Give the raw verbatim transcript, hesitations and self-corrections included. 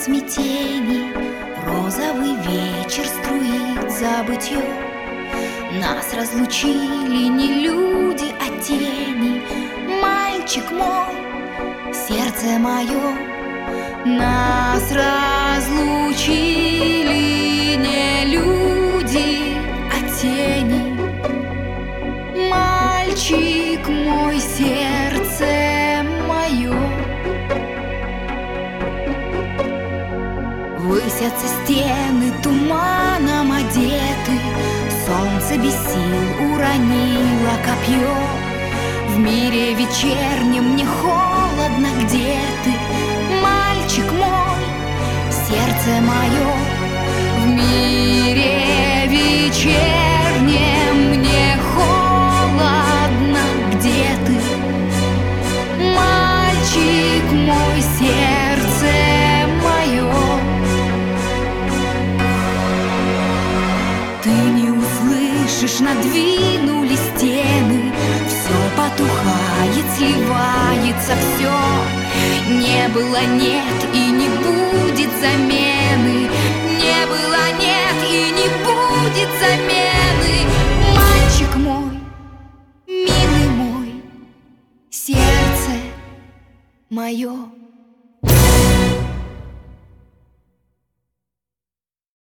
смятении розовый вечер струит забытье. Нас разлучили не люди, а тени. Мальчик мой, сердце мое, нас разлучили не люди, а тени. Мальчик мой, сердце мое. Высятся стены туманом одеты, солнце без сил уронило копье. В мире вечернем мне холодно, где ты, мальчик мой, сердце мое? В мире вечернем мне холодно, где ты, мальчик мой, сердце мое? Ты не услышишь, надвинули стены, все потухает, сливается все. Не было, нет и не будет замены. Не было, нет и не будет замены. Мальчик мой, милый мой, сердце мое.